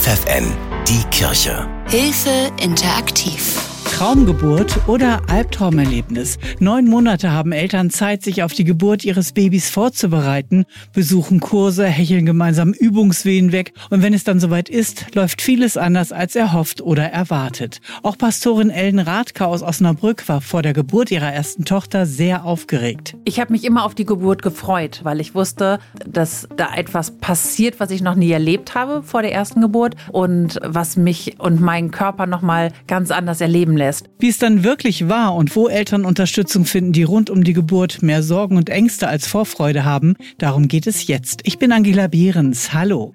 FFN, die Kirche. Hilfe interaktiv. Traumgeburt oder Albtraumerlebnis. 9 Monate haben Eltern Zeit, sich auf die Geburt ihres Babys vorzubereiten, besuchen Kurse, hecheln gemeinsam Übungswehen weg und wenn es dann soweit ist, läuft vieles anders als erhofft oder erwartet. Auch Pastorin Ellen Rathke aus Osnabrück war vor der Geburt ihrer ersten Tochter sehr aufgeregt. Ich habe mich immer auf die Geburt gefreut, weil ich wusste, dass da etwas passiert, was ich noch nie erlebt habe vor der ersten Geburt und was mich und meinen Körper nochmal ganz anders erleben lässt. Wie es dann wirklich war und wo Eltern Unterstützung finden, die rund um die Geburt mehr Sorgen und Ängste als Vorfreude haben, darum geht es jetzt. Ich bin Angela Behrens. Hallo.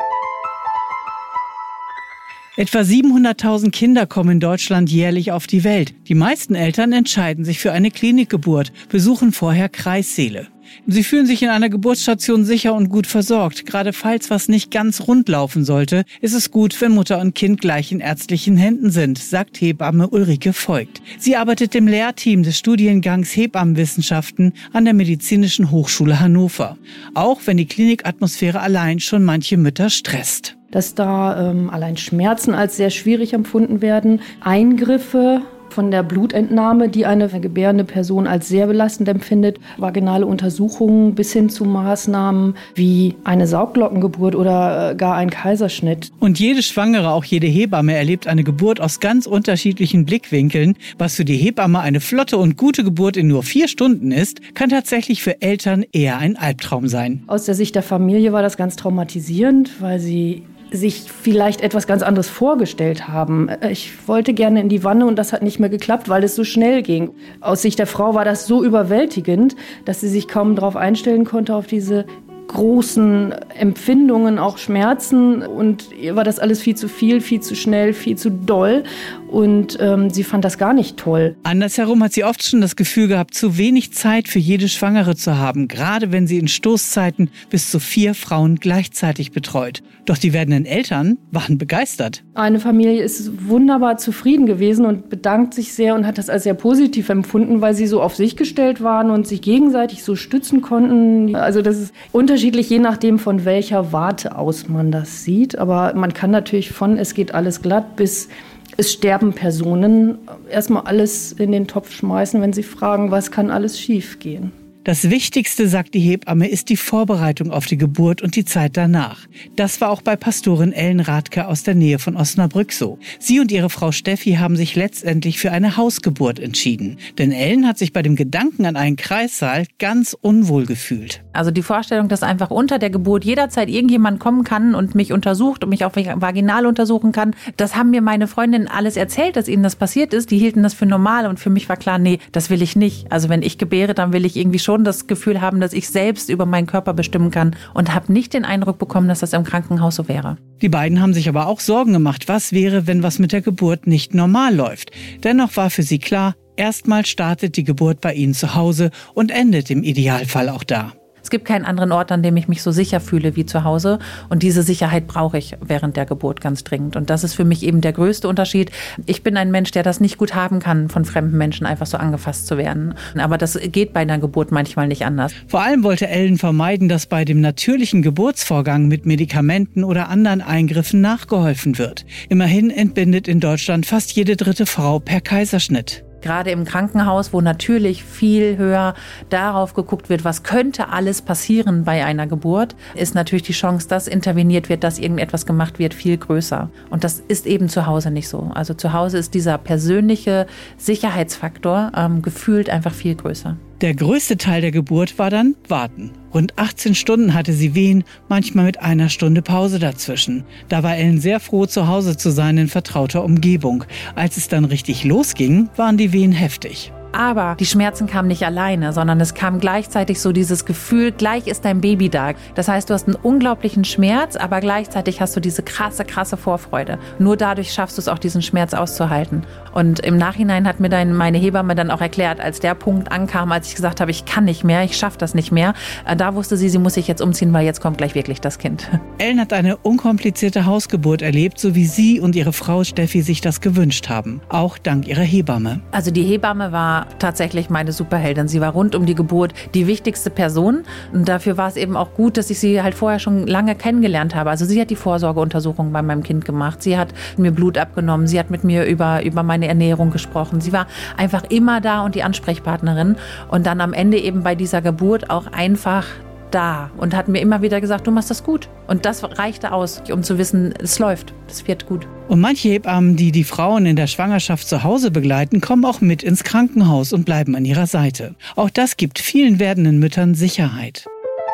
Etwa 700.000 Kinder kommen in Deutschland jährlich auf die Welt. Die meisten Eltern entscheiden sich für eine Klinikgeburt, besuchen vorher Kreissäle. Sie fühlen sich in einer Geburtsstation sicher und gut versorgt. Gerade falls was nicht ganz rund laufen sollte, ist es gut, wenn Mutter und Kind gleich in ärztlichen Händen sind, sagt Hebamme Ulrike Voigt. Sie arbeitet im Lehrteam des Studiengangs Hebammenwissenschaften an der Medizinischen Hochschule Hannover. Auch wenn die Klinikatmosphäre allein schon manche Mütter stresst. Dass da allein Schmerzen als sehr schwierig empfunden werden, Eingriffe von der Blutentnahme, die eine gebärende Person als sehr belastend empfindet, vaginale Untersuchungen bis hin zu Maßnahmen wie eine Sauglockengeburt oder gar ein Kaiserschnitt. Und jede Schwangere, auch jede Hebamme erlebt eine Geburt aus ganz unterschiedlichen Blickwinkeln. Was für die Hebamme eine flotte und gute Geburt in nur 4 Stunden ist, kann tatsächlich für Eltern eher ein Albtraum sein. Aus der Sicht der Familie war das ganz traumatisierend, weil sie sich vielleicht etwas ganz anderes vorgestellt haben. Ich wollte gerne in die Wanne und das hat nicht mehr geklappt, weil es so schnell ging. Aus Sicht der Frau war das so überwältigend, dass sie sich kaum darauf einstellen konnte, auf diese großen Empfindungen, auch Schmerzen. Und ihr war das alles viel zu viel, viel zu schnell, viel zu doll. Und sie fand das gar nicht toll. Andersherum hat sie oft schon das Gefühl gehabt, zu wenig Zeit für jede Schwangere zu haben, gerade wenn sie in Stoßzeiten bis zu 4 Frauen gleichzeitig betreut. Doch die werdenden Eltern waren begeistert. Eine Familie ist wunderbar zufrieden gewesen und bedankt sich sehr und hat das als sehr positiv empfunden, weil sie so auf sich gestellt waren und sich gegenseitig so stützen konnten. Also das ist unterschiedlich, je nachdem, von welcher Warte aus man das sieht. Aber man kann natürlich von es geht alles glatt bis es sterben Personen erstmal alles in den Topf schmeißen, wenn sie fragen, was kann alles schief gehen. Das Wichtigste, sagt die Hebamme, ist die Vorbereitung auf die Geburt und die Zeit danach. Das war auch bei Pastorin Ellen Rathke aus der Nähe von Osnabrück so. Sie und ihre Frau Steffi haben sich letztendlich für eine Hausgeburt entschieden. Denn Ellen hat sich bei dem Gedanken an einen Kreissaal ganz unwohl gefühlt. Also die Vorstellung, dass einfach unter der Geburt jederzeit irgendjemand kommen kann und mich untersucht und mich auch vaginal untersuchen kann, das haben mir meine Freundinnen alles erzählt, dass ihnen das passiert ist. Die hielten das für normal und für mich war klar, nee, das will ich nicht. Also wenn ich gebäre, dann will ich irgendwie schon das Gefühl haben, dass ich selbst über meinen Körper bestimmen kann und habe nicht den Eindruck bekommen, dass das im Krankenhaus so wäre. Die beiden haben sich aber auch Sorgen gemacht, was wäre, wenn was mit der Geburt nicht normal läuft. Dennoch war für sie klar, erstmal startet die Geburt bei ihnen zu Hause und endet im Idealfall auch da. Es gibt keinen anderen Ort, an dem ich mich so sicher fühle wie zu Hause. Und diese Sicherheit brauche ich während der Geburt ganz dringend. Und das ist für mich eben der größte Unterschied. Ich bin ein Mensch, der das nicht gut haben kann, von fremden Menschen einfach so angefasst zu werden. Aber das geht bei einer Geburt manchmal nicht anders. Vor allem wollte Ellen vermeiden, dass bei dem natürlichen Geburtsvorgang mit Medikamenten oder anderen Eingriffen nachgeholfen wird. Immerhin entbindet in Deutschland fast jede 3. Frau per Kaiserschnitt. Gerade im Krankenhaus, wo natürlich viel höher darauf geguckt wird, was könnte alles passieren bei einer Geburt, ist natürlich die Chance, dass interveniert wird, dass irgendetwas gemacht wird, viel größer. Und das ist eben zu Hause nicht so. Also zu Hause ist dieser persönliche Sicherheitsfaktor gefühlt einfach viel größer. Der größte Teil der Geburt war dann Warten. Rund 18 Stunden hatte sie Wehen, manchmal mit 1 Stunde Pause dazwischen. Da war Ellen sehr froh, zu Hause zu sein in vertrauter Umgebung. Als es dann richtig losging, waren die Wehen heftig. Aber die Schmerzen kamen nicht alleine, sondern es kam gleichzeitig so dieses Gefühl, gleich ist dein Baby da. Das heißt, du hast einen unglaublichen Schmerz, aber gleichzeitig hast du diese krasse Vorfreude. Nur dadurch schaffst du es auch, diesen Schmerz auszuhalten. Und im Nachhinein hat mir meine Hebamme dann auch erklärt, als der Punkt ankam, als ich gesagt habe, ich kann nicht mehr, ich schaffe das nicht mehr, da wusste sie muss sich jetzt umziehen, weil jetzt kommt gleich wirklich das Kind. Ellen hat eine unkomplizierte Hausgeburt erlebt, so wie sie und ihre Frau Steffi sich das gewünscht haben. Auch dank ihrer Hebamme. Also die Hebamme war war tatsächlich meine Superheldin. Sie war rund um die Geburt die wichtigste Person. Und dafür war es eben auch gut, dass ich sie halt vorher schon lange kennengelernt habe. Also sie hat die Vorsorgeuntersuchung bei meinem Kind gemacht. Sie hat mir Blut abgenommen. Sie hat mit mir über meine Ernährung gesprochen. Sie war einfach immer da und die Ansprechpartnerin. Und dann am Ende eben bei dieser Geburt auch einfach da und hat mir immer wieder gesagt, du machst das gut. Und das reichte aus, um zu wissen, es läuft, es wird gut. Und manche Hebammen, die Frauen in der Schwangerschaft zu Hause begleiten, kommen auch mit ins Krankenhaus und bleiben an ihrer Seite. Auch das gibt vielen werdenden Müttern Sicherheit.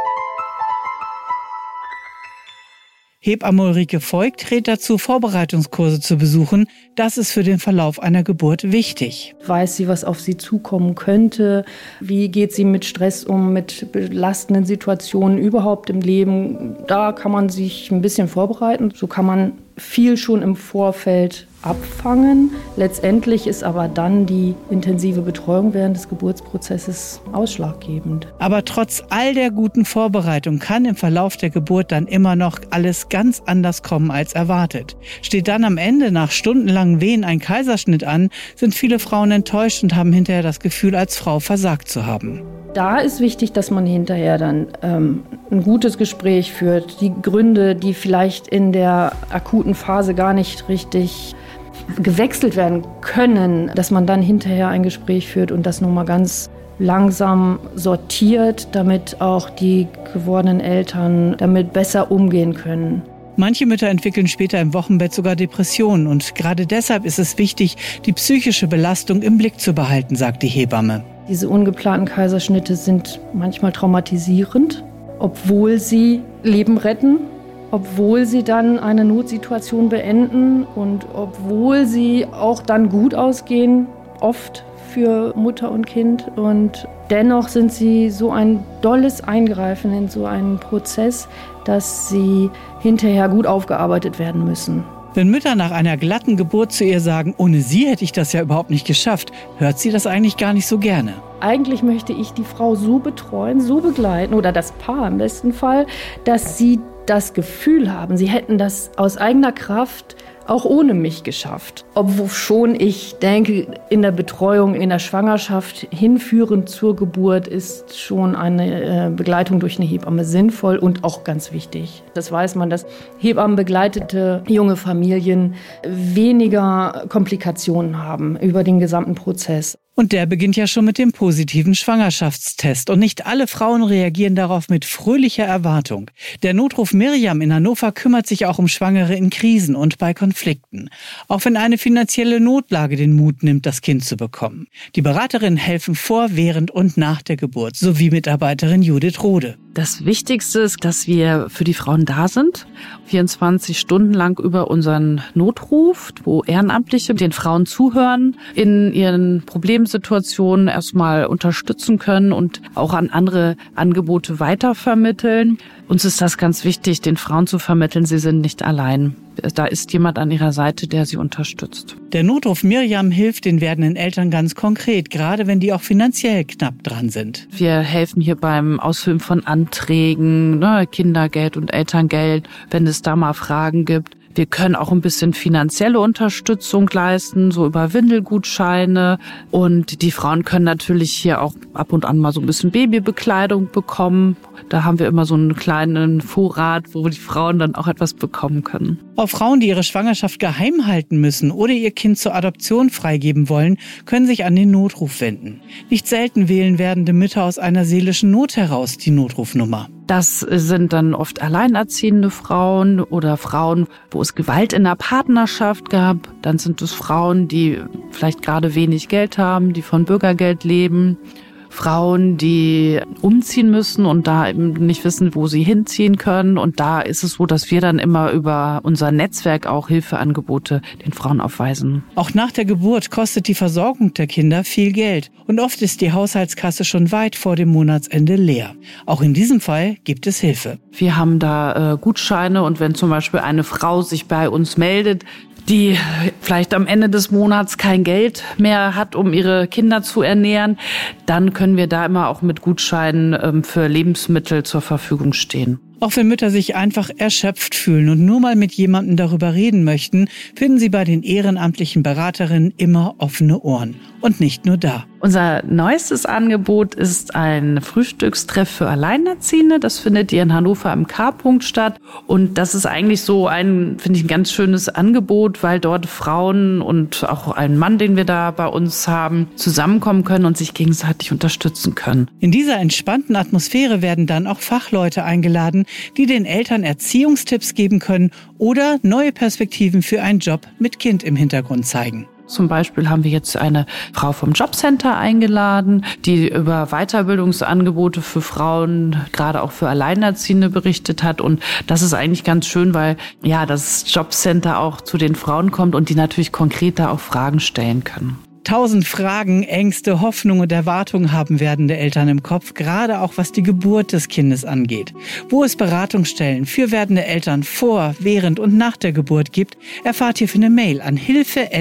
Hebamme Ulrike Voigt rät dazu, Vorbereitungskurse zu besuchen. Das ist für den Verlauf einer Geburt wichtig. Weiß sie, was auf sie zukommen könnte? Wie geht sie mit Stress um, mit belastenden Situationen überhaupt im Leben? Da kann man sich ein bisschen vorbereiten. So kann man viel schon im Vorfeld abfangen. Letztendlich ist aber dann die intensive Betreuung während des Geburtsprozesses ausschlaggebend. Aber trotz all der guten Vorbereitung kann im Verlauf der Geburt dann immer noch alles ganz anders kommen als erwartet. Steht dann am Ende nach stundenlangen Wehen ein Kaiserschnitt an, sind viele Frauen enttäuscht und haben hinterher das Gefühl, als Frau versagt zu haben. Da ist wichtig, dass man hinterher dann ein gutes Gespräch führt. Die Gründe, die vielleicht in der akuten Phase gar nicht richtig gewechselt werden können, dass man dann hinterher ein Gespräch führt und das nochmal ganz langsam sortiert, damit auch die gewordenen Eltern damit besser umgehen können. Manche Mütter entwickeln später im Wochenbett sogar Depressionen und gerade deshalb ist es wichtig, die psychische Belastung im Blick zu behalten, sagt die Hebamme. Diese ungeplanten Kaiserschnitte sind manchmal traumatisierend, obwohl sie Leben retten, obwohl sie dann eine Notsituation beenden und obwohl sie auch dann gut ausgehen, oft für Mutter und Kind. Und dennoch sind sie so ein dolles Eingreifen in so einen Prozess, dass sie hinterher gut aufgearbeitet werden müssen. Wenn Mütter nach einer glatten Geburt zu ihr sagen, ohne sie hätte ich das ja überhaupt nicht geschafft, hört sie das eigentlich gar nicht so gerne. Eigentlich möchte ich die Frau so betreuen, so begleiten oder das Paar im besten Fall, dass sie das Gefühl haben, sie hätten das aus eigener Kraft auch ohne mich geschafft. Obwohl schon ich denke, in der Betreuung, in der Schwangerschaft hinführend zur Geburt ist schon eine Begleitung durch eine Hebamme sinnvoll und auch ganz wichtig. Das weiß man, dass hebammenbegleitete junge Familien weniger Komplikationen haben über den gesamten Prozess. Und der beginnt ja schon mit dem positiven Schwangerschaftstest. Und nicht alle Frauen reagieren darauf mit fröhlicher Erwartung. Der Notruf Miriam in Hannover kümmert sich auch um Schwangere in Krisen und bei Konflikten. Auch wenn eine finanzielle Notlage den Mut nimmt, das Kind zu bekommen. Die Beraterinnen helfen vor, während und nach der Geburt, sowie Mitarbeiterin Judith Rode. Das Wichtigste ist, dass wir für die Frauen da sind, 24 Stunden lang über unseren Notruf, wo Ehrenamtliche den Frauen zuhören, in ihren Problemsituationen erstmal unterstützen können und auch an andere Angebote weitervermitteln. Uns ist das ganz wichtig, den Frauen zu vermitteln, sie sind nicht allein. Da ist jemand an ihrer Seite, der sie unterstützt. Der Notruf Miriam hilft den werdenden Eltern ganz konkret, gerade wenn die auch finanziell knapp dran sind. Wir helfen hier beim Ausfüllen von Anträgen, Kindergeld und Elterngeld, wenn es da mal Fragen gibt. Wir können auch ein bisschen finanzielle Unterstützung leisten, so über Windelgutscheine. Und die Frauen können natürlich hier auch ab und an mal so ein bisschen Babybekleidung bekommen. Da haben wir immer so einen kleinen Vorrat, wo die Frauen dann auch etwas bekommen können. Auch Frauen, die ihre Schwangerschaft geheim halten müssen oder ihr Kind zur Adoption freigeben wollen, können sich an den Notruf wenden. Nicht selten wählen werdende Mütter aus einer seelischen Not heraus die Notrufnummer. Das sind dann oft alleinerziehende Frauen oder Frauen, wo es Gewalt in der Partnerschaft gab. Dann sind es Frauen, die vielleicht gerade wenig Geld haben, die von Bürgergeld leben. Frauen, die umziehen müssen und da eben nicht wissen, wo sie hinziehen können. Und da ist es so, dass wir dann immer über unser Netzwerk auch Hilfeangebote den Frauen aufweisen. Auch nach der Geburt kostet die Versorgung der Kinder viel Geld. Und oft ist die Haushaltskasse schon weit vor dem Monatsende leer. Auch in diesem Fall gibt es Hilfe. Wir haben da Gutscheine und wenn zum Beispiel eine Frau sich bei uns meldet, die vielleicht am Ende des Monats kein Geld mehr hat, um ihre Kinder zu ernähren, dann können wir da immer auch mit Gutscheinen für Lebensmittel zur Verfügung stehen. Auch wenn Mütter sich einfach erschöpft fühlen und nur mal mit jemandem darüber reden möchten, finden sie bei den ehrenamtlichen Beraterinnen immer offene Ohren. Und nicht nur da. Unser neuestes Angebot ist ein Frühstückstreff für Alleinerziehende. Das findet hier in Hannover im K-Punkt statt. Und das ist eigentlich so ein ganz schönes Angebot, weil dort Frauen und auch ein Mann, den wir da bei uns haben, zusammenkommen können und sich gegenseitig unterstützen können. In dieser entspannten Atmosphäre werden dann auch Fachleute eingeladen, die den Eltern Erziehungstipps geben können oder neue Perspektiven für einen Job mit Kind im Hintergrund zeigen. Zum Beispiel haben wir jetzt eine Frau vom Jobcenter eingeladen, die über Weiterbildungsangebote für Frauen, gerade auch für Alleinerziehende berichtet hat. Und das ist eigentlich ganz schön, weil das Jobcenter auch zu den Frauen kommt und die natürlich konkreter auch Fragen stellen können. 1000 Fragen, Ängste, Hoffnungen und Erwartungen haben werdende Eltern im Kopf, gerade auch was die Geburt des Kindes angeht. Wo es Beratungsstellen für werdende Eltern vor, während und nach der Geburt gibt, erfahrt ihr für eine Mail an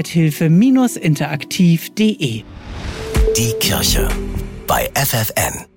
hilfe@hilfe-interaktiv.de. Die Kirche bei FFN.